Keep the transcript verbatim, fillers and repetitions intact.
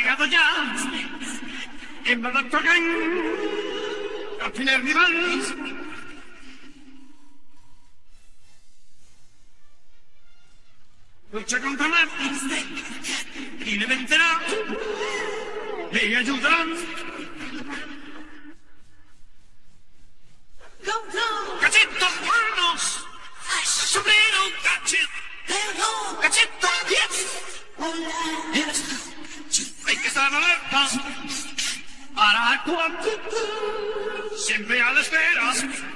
llegado ya en la doctor al final rival. Lucha contra la y le vencerá, le ayudarán. Cachito, manos, sombrero, cachito, cachito, yes. Hay que estar alerta para actuar, siempre a la espera.